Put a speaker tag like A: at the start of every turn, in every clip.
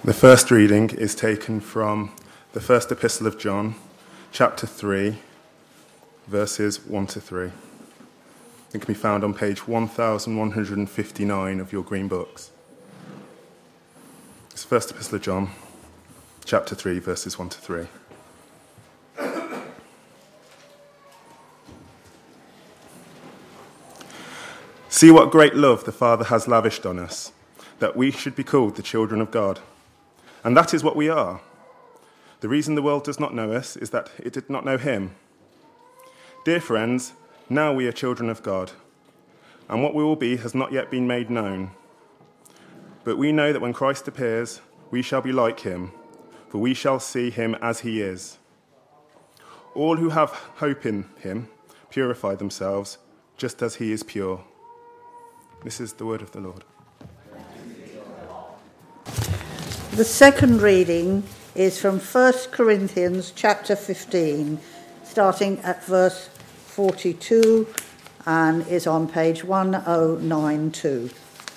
A: The first reading is taken from the first epistle of John, chapter 3, verses 1 to 3. It can be found on page 1159 of your green books. It's the first epistle of John, chapter 3, verses 1 to 3. See what great love the Father has lavished on us, that we should be called the children of God. And that is what we are. The reason the world does not know us is that it did not know him. Dear friends, now we are children of God, and what we will be has not yet been made known. But we know that when Christ appears, we shall be like him, for we shall see him as he is. All who have hope in him purify themselves, just as he is pure. This is the word of the Lord.
B: The second reading is from 1 Corinthians chapter 15, starting at verse 42, and is on page 1092.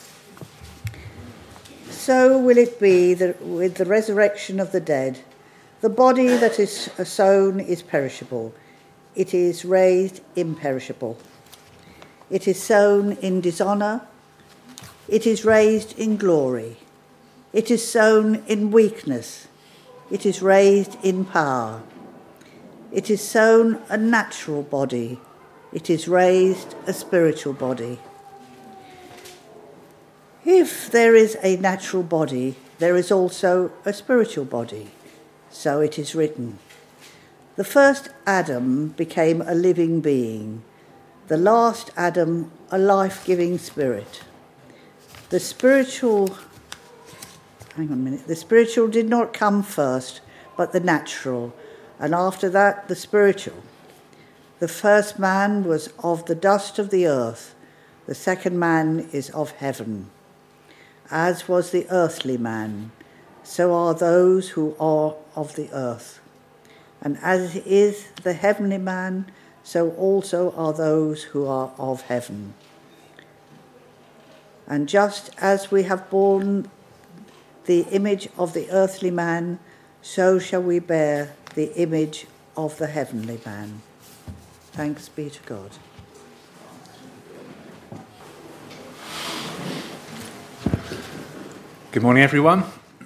B: So will it be that with the resurrection of the dead, the body that is sown is perishable, it is raised imperishable. It is sown in dishonour, it is raised in glory. It is sown in weakness, it is raised in power. It is sown a natural body, it is raised a spiritual body. If there is a natural body, there is also a spiritual body. So it is written. The first Adam became a living being, the last Adam a life-giving spirit. The spiritual did not come first, but the natural, and after that the spiritual. The first man was of the dust of the earth, the second man is of heaven. As was the earthly man, so are those who are of the earth. And as is the heavenly man, so also are those who are of heaven. And just as we have borne the image of the earthly man, so shall we bear the image of the heavenly man. Thanks be to God.
C: Good morning, everyone.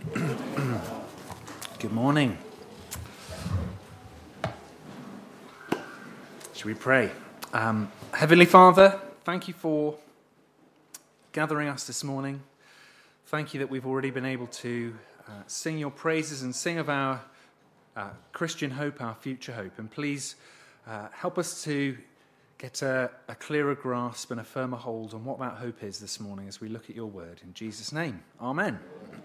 C: Good morning. Shall we pray? Heavenly Father, thank you for gathering us this morning. Thank you that we've already been able to sing your praises and sing of our Christian hope, our future hope. And please help us to get a clearer grasp and a firmer hold on what that hope is this morning as we look at your word. In Jesus' name, amen.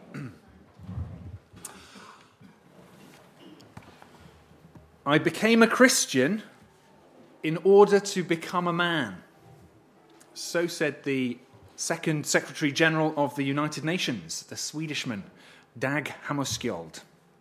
C: I became a Christian in order to become a man. So said the Second Secretary General of the United Nations, the Swedishman, Dag Hammarskjöld.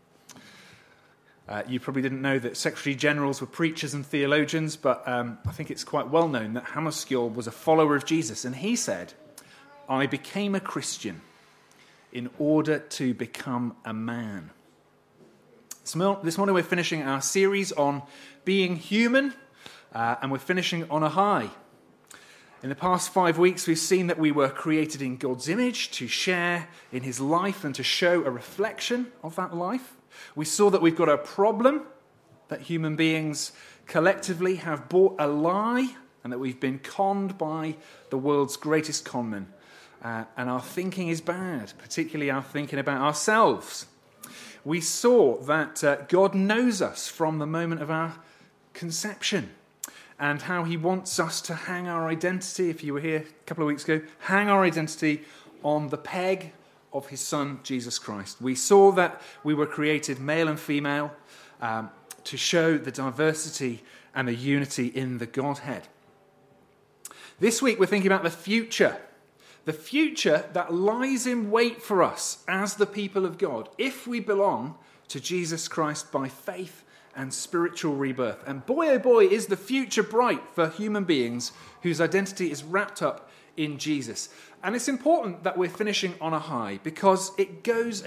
C: You probably didn't know that Secretary Generals were preachers and theologians, but I think it's quite well known that Hammarskjöld was a follower of Jesus, and he said, I became a Christian in order to become a man. This morning we're finishing our series on being human, and we're finishing on a high. In the past 5 weeks, we've seen that we were created in God's image to share in his life and to show a reflection of that life. We saw that we've got a problem, that human beings collectively have bought a lie, and that we've been conned by the world's greatest conman. And our thinking is bad, particularly our thinking about ourselves. We saw that God knows us from the moment of our conception, and how he wants us to hang our identity, if you were here a couple of weeks ago, hang our identity on the peg of his son, Jesus Christ. We saw that we were created male and female to show the diversity and the unity in the Godhead. This week we're thinking about the future that lies in wait for us as the people of God, if we belong to Jesus Christ by faith and spiritual rebirth. And boy, oh boy, is the future bright for human beings whose identity is wrapped up in Jesus. And it's important that we're finishing on a high, because it goes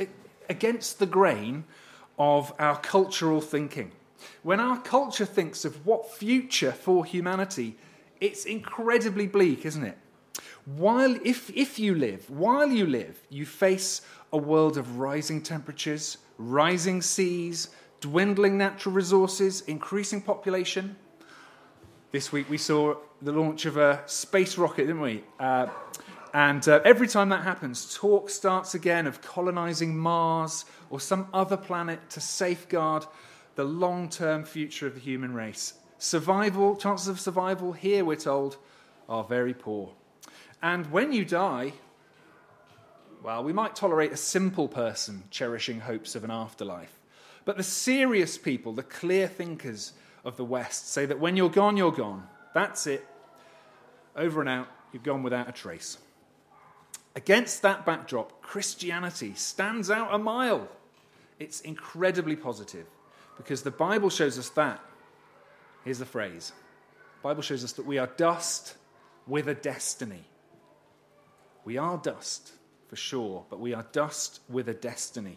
C: against the grain of our cultural thinking. When our culture thinks of what future for humanity, it's incredibly bleak, isn't it? While you live, you face a world of rising temperatures, rising seas, dwindling natural resources, increasing population. This week we saw the launch of a space rocket, didn't we? And every time that happens, talk starts again of colonizing Mars or some other planet to safeguard the long-term future of the human race. Chances of survival here, we're told, are very poor. And when you die, well, we might tolerate a simple person cherishing hopes of an afterlife. But the serious people, the clear thinkers of the West, say that when you're gone, you're gone. That's it. Over and out, you're gone without a trace. Against that backdrop, Christianity stands out a mile. It's incredibly positive because the Bible shows us that. Here's the phrase. The Bible shows us that we are dust with a destiny. We are dust, for sure, but we are dust with a destiny.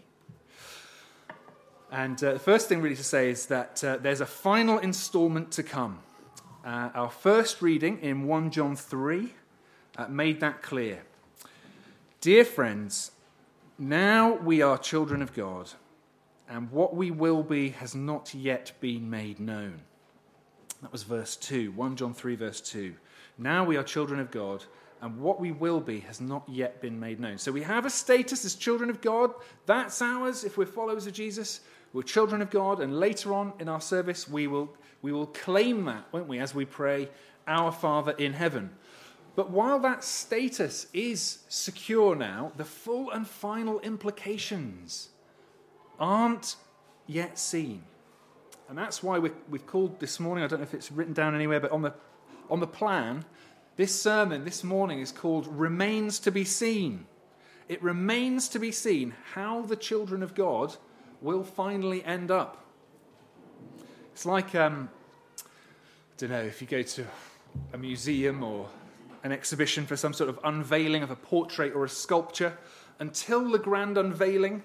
C: And the first thing really to say is that there's a final installment to come. Our first reading in 1 John 3 made that clear. Dear friends, now we are children of God, and what we will be has not yet been made known. That was verse 2, 1 John 3 verse 2. Now we are children of God, and what we will be has not yet been made known. So we have a status as children of God. That's ours if we're followers of Jesus. We're children of God, and later on in our service we will claim that, won't we, as we pray, Our Father in heaven. But while that status is secure now, the full and final implications aren't yet seen. And that's why we've called this morning, I don't know if it's written down anywhere, but on the plan, this sermon this morning is called Remains to be Seen. It remains to be seen how the children of God will finally end up. It's like, I don't know, if you go to a museum or an exhibition for some sort of unveiling of a portrait or a sculpture, until the grand unveiling,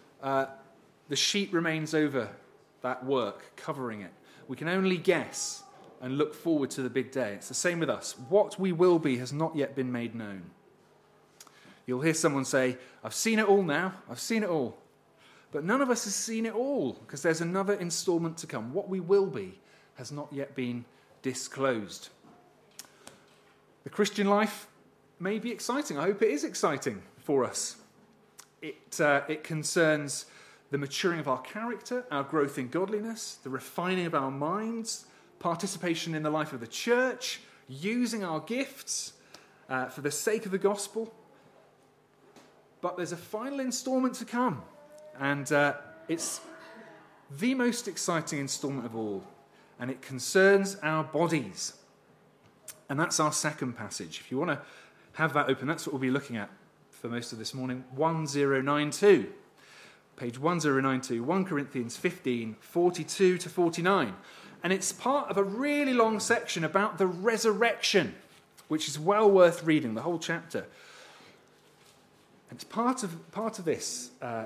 C: the sheet remains over that work, covering it. We can only guess and look forward to the big day. It's the same with us. What we will be has not yet been made known. You'll hear someone say, I've seen it all now, I've seen it all. But none of us has seen it all, because there's another installment to come. What we will be has not yet been disclosed. The Christian life may be exciting. I hope it is exciting for us. It concerns the maturing of our character, our growth in godliness, the refining of our minds, participation in the life of the church, using our gifts for the sake of the gospel. But there's a final installment to come, and it's the most exciting installment of all, and it concerns our bodies. And that's our second passage. If you want to have that open, that's what we'll be looking at for most of this morning. 1092. Page 1092, 1 Corinthians 15, 42 to 49. And it's part of a really long section about the resurrection, which is well worth reading, the whole chapter. And it's part of this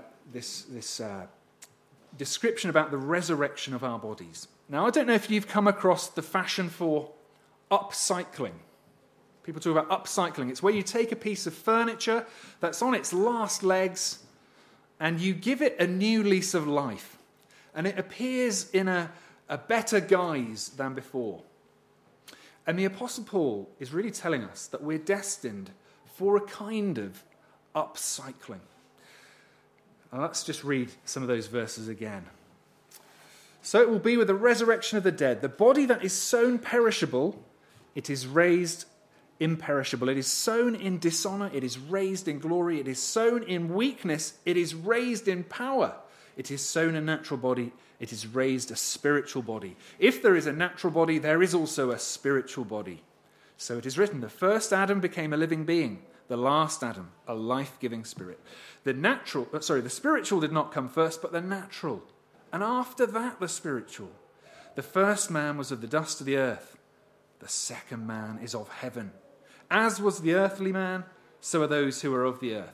C: description about the resurrection of our bodies. Now, I don't know if you've come across the fashion for upcycling. People talk about upcycling. It's where you take a piece of furniture that's on its last legs and you give it a new lease of life. And it appears in a better guise than before. And the Apostle Paul is really telling us that we're destined for a kind of upcycling. Now let's just read some of those verses again. So it will be with the resurrection of the dead. The body that is sown perishable, it is raised imperishable. It is sown in dishonor, it is raised in glory. It is sown in weakness, it is raised in power. It is sown a natural body, it is raised a spiritual body. If there is a natural body, there is also a spiritual body. So it is written, the first Adam became a living being, the last Adam, a life-giving spirit. The spiritual did not come first, but the natural. And after that, the spiritual. The first man was of the dust of the earth. The second man is of heaven. As was the earthly man, so are those who are of the earth.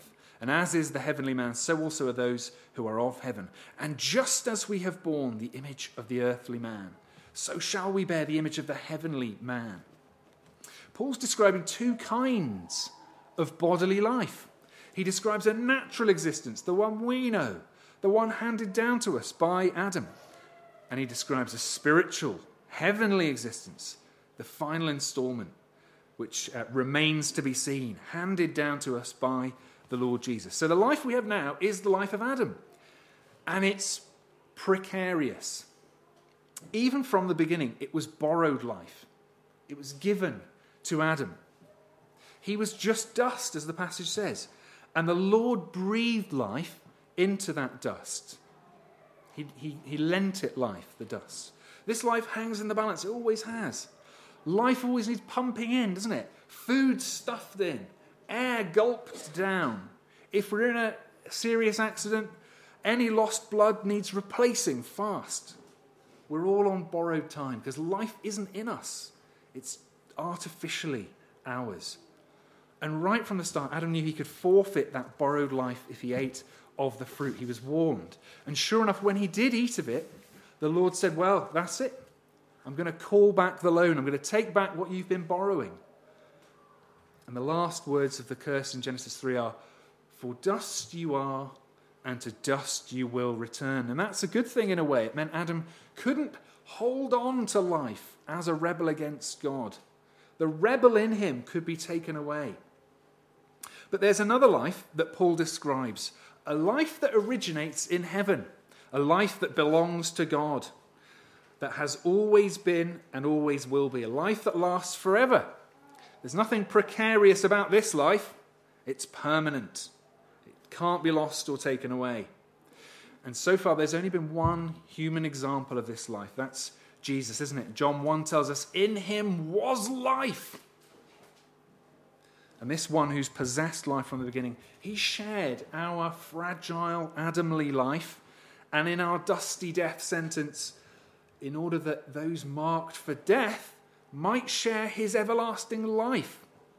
C: And as is the heavenly man, so also are those who are of heaven. And just as we have borne the image of the earthly man, so shall we bear the image of the heavenly man. Paul's describing two kinds of bodily life. He describes a natural existence, the one we know, the one handed down to us by Adam. And he describes a spiritual, heavenly existence, the final installment, which remains to be seen, handed down to us by the Lord Jesus. So the life we have now is the life of Adam, and it's precarious. Even from the beginning, it was borrowed life. It was given to Adam. He was just dust, as the passage says, and the Lord breathed life into that dust. He lent it life, the dust. This life hangs in the balance. It always has. Life always needs pumping in, doesn't it? Food stuffed in. Air gulped down. If we're in a serious accident, any lost blood needs replacing fast. We're all on borrowed time because life isn't in us. It's artificially ours. And right from the start, Adam knew he could forfeit that borrowed life if he ate of the fruit. He was warned. And sure enough, when he did eat of it, the Lord said, well, that's it. I'm going to call back the loan. I'm going to take back what you've been borrowing. And the last words of the curse in Genesis 3 are, for dust you are, and to dust you will return. And that's a good thing in a way. It meant Adam couldn't hold on to life as a rebel against God. The rebel in him could be taken away. But there's another life that Paul describes, a life that originates in heaven, a life that belongs to God, that has always been and always will be, a life that lasts forever. There's nothing precarious about this life. It's permanent. It can't be lost or taken away. And so far, there's only been one human example of this life. That's Jesus, isn't it? John 1 tells us, in him was life. And this one who's possessed life from the beginning, he shared our fragile, Adamly life, and in our dusty death sentence, in order that those marked for death might share his everlasting life.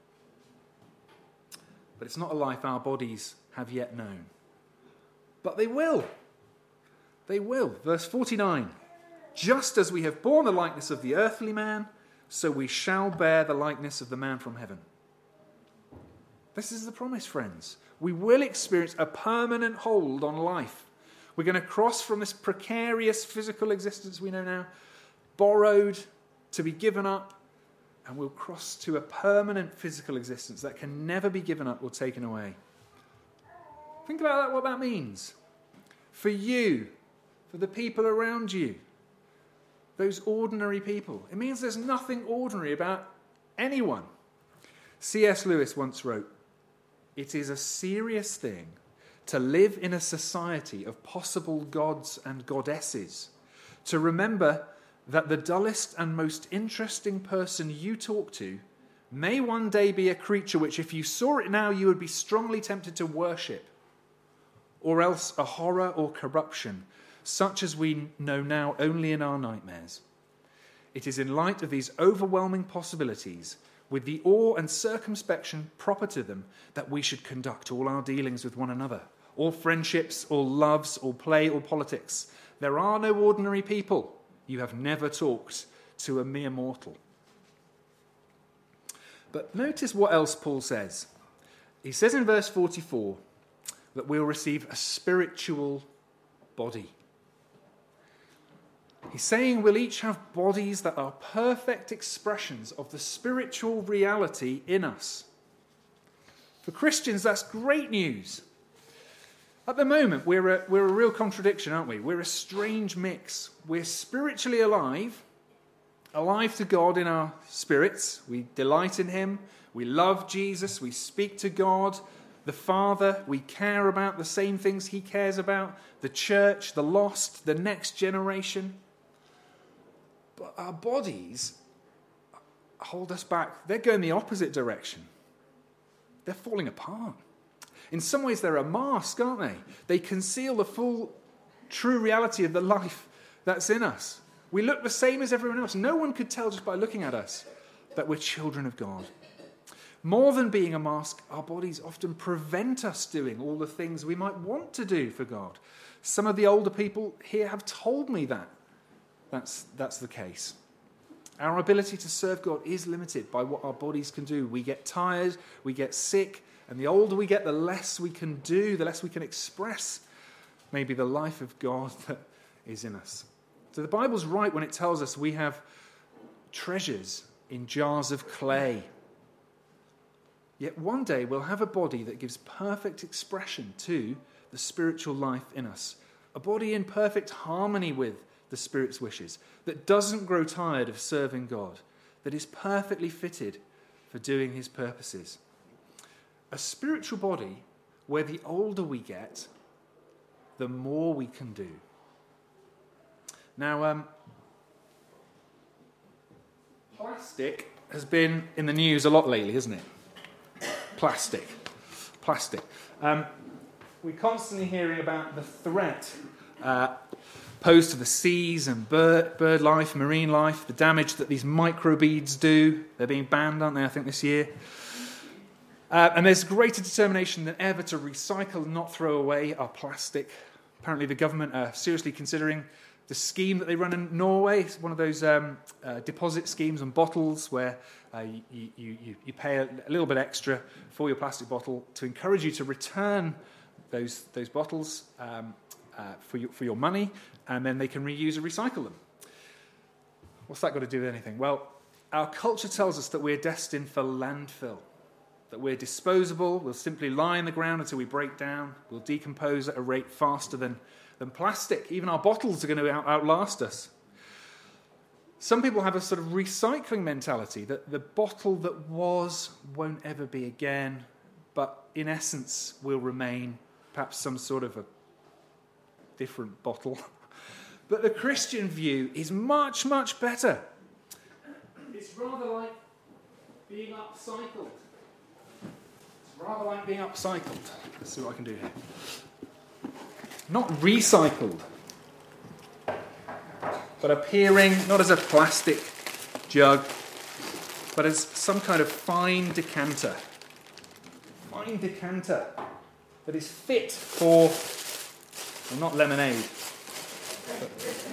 C: But it's not a life our bodies have yet known. But they will. They will. Verse 49, just as we have borne the likeness of the earthly man, so we shall bear the likeness of the man from heaven. This is the promise, friends. We will experience a permanent hold on life. We're going to cross from this precarious physical existence we know now, borrowed to be given up, and we'll cross to a permanent physical existence that can never be given up or taken away. Think about that, what that means. For you, for the people around you, those ordinary people. It means there's nothing ordinary about anyone. C.S. Lewis once wrote, it is a serious thing to live in a society of possible gods and goddesses, to remember that the dullest and most interesting person you talk to may one day be a creature which, if you saw it now, you would be strongly tempted to worship, or else a horror or corruption, such as we know now only in our nightmares. It is in light of these overwhelming possibilities, with the awe and circumspection proper to them, that we should conduct all our dealings with one another, all friendships, all loves, all play, all politics. There are no ordinary people. You have never talked to a mere mortal. But notice what else Paul says. He says in verse 44 that we'll receive a spiritual body. He's saying we'll each have bodies that are perfect expressions of the spiritual reality in us. For Christians, that's great news. At the moment, we're a real contradiction, aren't we? We're a strange mix. We're spiritually alive to God in our spirits. We delight in him. We love Jesus. We speak to God, the Father. We care about the same things he cares about, the church, the lost, the next generation. But our bodies hold us back. They're going the opposite direction. They're falling apart. In some ways, they're a mask, aren't they? They conceal the full, true reality of the life that's in us. We look the same as everyone else. No one could tell just by looking at us that we're children of God. More than being a mask, our bodies often prevent us doing all the things we might want to do for God. Some of the older people here have told me that that's the case. Our ability to serve God is limited by what our bodies can do. We get tired, we get sick, and the older we get, the less we can do, the less we can express maybe the life of God that is in us. So the Bible's right when it tells us we have treasures in jars of clay. Yet one day we'll have a body that gives perfect expression to the spiritual life in us. A body in perfect harmony with the Spirit's wishes, that doesn't grow tired of serving God, that is perfectly fitted for doing his purposes. A spiritual body where the older we get, the more we can do. Now, plastic has been in the news a lot lately, hasn't it? Plastic. We're constantly hearing about the threat posed to the seas and bird life, marine life, the damage that these microbeads do. They're being banned, aren't they, I think, this year. And there's greater determination than ever to recycle and not throw away our plastic. Apparently the government are seriously considering the scheme that they run in Norway. It's one of those deposit schemes on bottles where you pay a little bit extra for your plastic bottle to encourage you to return those bottles for your money, and then they can reuse and recycle them. What's that got to do with anything? Well, our culture tells us that we're destined for landfill, that we're disposable, we'll simply lie in the ground until we break down, we'll decompose at a rate faster than plastic. Even our bottles are going to outlast us. Some people have a sort of recycling mentality, that the bottle that was won't ever be again, but in essence will remain perhaps some sort of a different bottle. But the Christian view is much, much better. It's rather like being upcycled. Let's see what I can do here. Not recycled, but appearing not as a plastic jug, but as some kind of fine decanter. Fine decanter that is fit for, well, not lemonade, but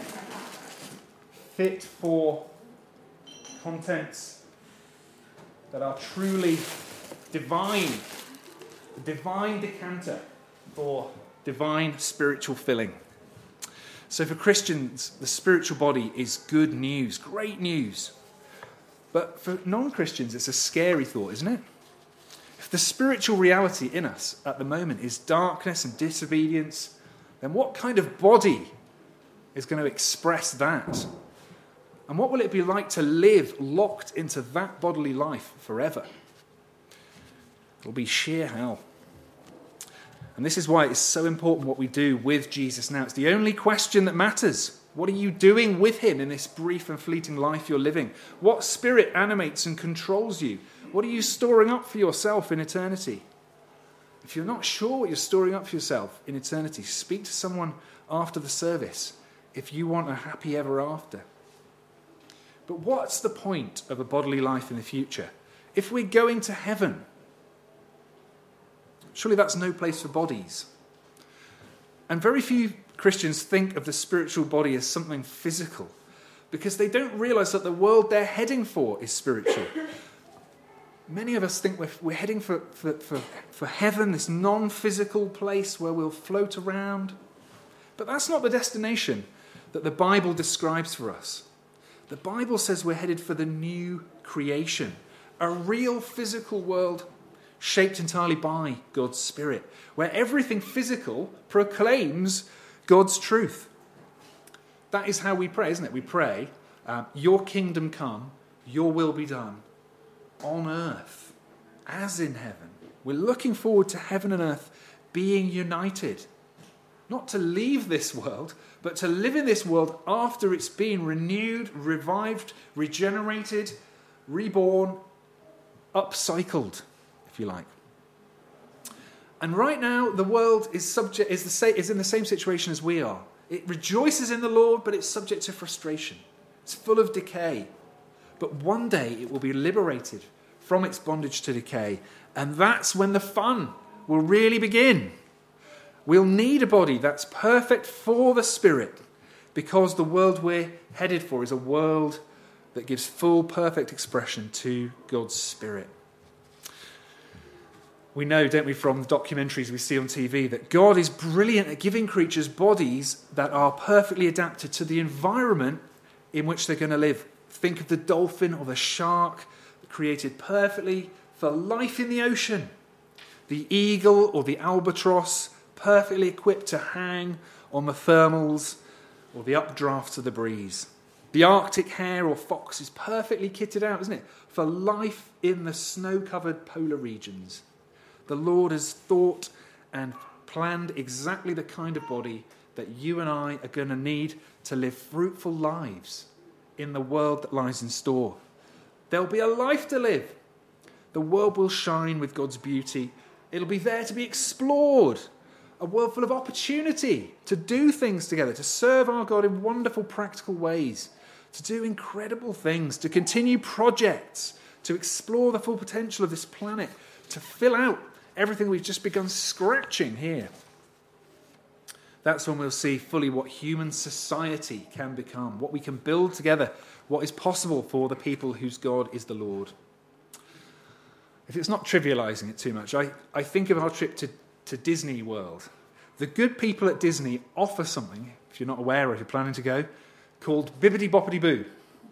C: fit for contents that are truly divine. A divine decanter for divine spiritual filling. So for Christians, the spiritual body is good news, great news. But for non-Christians, it's a scary thought, isn't it? If the spiritual reality in us at the moment is darkness and disobedience, then what kind of body is going to express that? And what will it be like to live locked into that bodily life forever? It'll be sheer hell. And this is why it's so important what we do with Jesus now. It's the only question that matters. What are you doing with him in this brief and fleeting life you're living? What spirit animates and controls you? What are you storing up for yourself in eternity? If you're not sure what you're storing up for yourself in eternity, speak to someone after the service if you want a happy ever after. But what's the point of a bodily life in the future? If we're going to heaven, surely that's no place for bodies. And very few Christians think of the spiritual body as something physical because they don't realize that the world they're heading for is spiritual. Many of us think we're heading for heaven, this non-physical place where we'll float around. But that's not the destination that the Bible describes for us. The Bible says we're headed for the new creation, a real physical world shaped entirely by God's Spirit, where everything physical proclaims God's truth. That is how we pray, isn't it? We pray, your kingdom come, your will be done, on earth as in heaven. We're looking forward to heaven and earth being united. Not to leave this world, but to live in this world after it's been renewed, revived, regenerated, reborn, upcycled, if you like. And right now, the world is in the same situation as we are. It rejoices in the Lord, but it's subject to frustration. It's full of decay. But one day it will be liberated from its bondage to decay. And that's when the fun will really begin. We'll need a body that's perfect for the Spirit, because the world we're headed for is a world that gives full, perfect expression to God's Spirit. We know, don't we, from the documentaries we see on TV, that God is brilliant at giving creatures bodies that are perfectly adapted to the environment in which they're going to live. Think of the dolphin or the shark, created perfectly for life in the ocean. The eagle or the albatross, perfectly equipped to hang on the thermals or the updrafts of the breeze. The Arctic hare or fox is perfectly kitted out, isn't it, for life in the snow-covered polar regions. The Lord has thought and planned exactly the kind of body that you and I are going to need to live fruitful lives in the world that lies in store. There'll be a life to live. The world will shine with God's beauty. It'll be there to be explored. A world full of opportunity to do things together, to serve our God in wonderful, practical ways, to do incredible things, to continue projects, to explore the full potential of this planet, to fill out everything we've just begun scratching here. That's when we'll see fully what human society can become, what we can build together, what is possible for the people whose God is the Lord. If it's not trivialising it too much, I think of our trip to Disney World. The good people at Disney offer something, if you're not aware or if you're planning to go, called Bibbidi Boppidi Boo.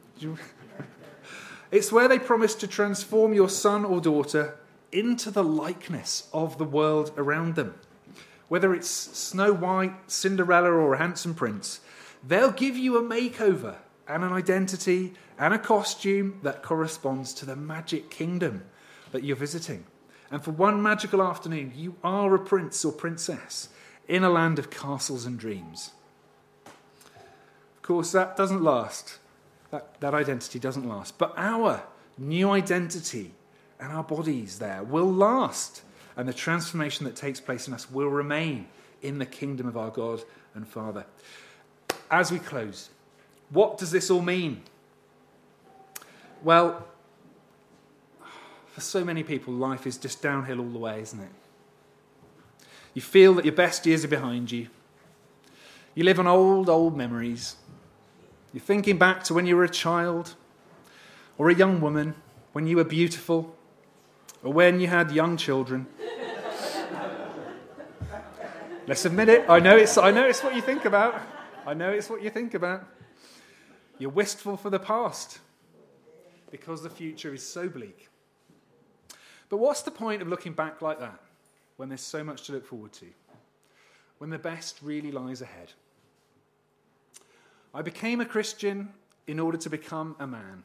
C: It's where they promise to transform your son or daughter into the likeness of the world around them. Whether it's Snow White, Cinderella, or a handsome prince, they'll give you a makeover and an identity and a costume that corresponds to the magic kingdom that you're visiting. And for one magical afternoon, you are a prince or princess in a land of castles and dreams. Of course, that doesn't last. That identity doesn't last. But our new identity and our bodies there will last. And the transformation that takes place in us will remain in the kingdom of our God and Father. As we close, what does this all mean? Well, for so many people, life is just downhill all the way, isn't it? You feel that your best years are behind you. You live on old memories. You're thinking back to when you were a child or a young woman, when you were beautiful, or when you had young children. Let's admit it. I know it's what you think about. I know it's what you think about. You're wistful for the past because the future is so bleak. But what's the point of looking back like that when there's so much to look forward to? When the best really lies ahead? I became a Christian in order to become a man.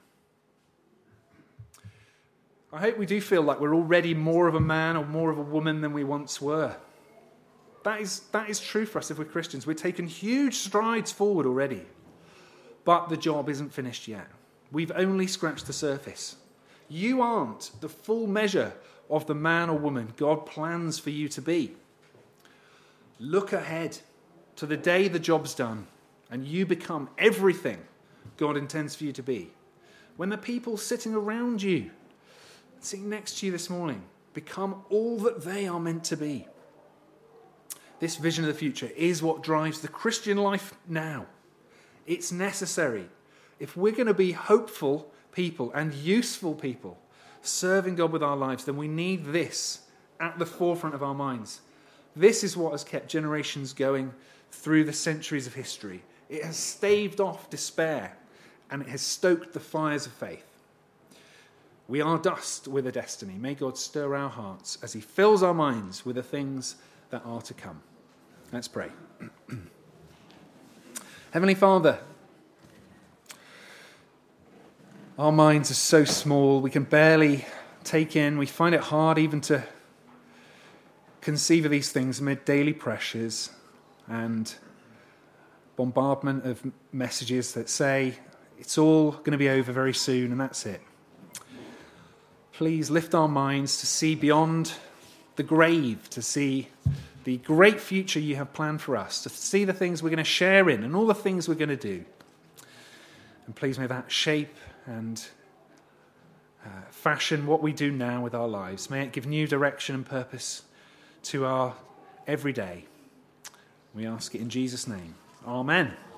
C: I hope we do feel like we're already more of a man or more of a woman than we once were. That is true for us if we're Christians. We're taking huge strides forward already. But the job isn't finished yet. We've only scratched the surface. You aren't the full measure of the man or woman God plans for you to be. Look ahead to the day the job's done and you become everything God intends for you to be. When the people sitting around you, sitting next to you this morning, become all that they are meant to be. This vision of the future is what drives the Christian life now. It's necessary. If we're going to be hopeful people and useful people, serving God with our lives, then we need this at the forefront of our minds. This is what has kept generations going through the centuries of history. It has staved off despair and it has stoked the fires of faith. We are dust with a destiny. May God stir our hearts as he fills our minds with the things that are to come. Let's pray. Heavenly Father, our minds are so small, we can barely take in, we find it hard even to conceive of these things amid daily pressures and bombardment of messages that say it's all going to be over very soon and that's it. Please lift our minds to see beyond the grave, to see the great future you have planned for us, to see the things we're going to share in and all the things we're going to do. And please may that shape and fashion what we do now with our lives. May it give new direction and purpose to our everyday. We ask it in Jesus' name. Amen.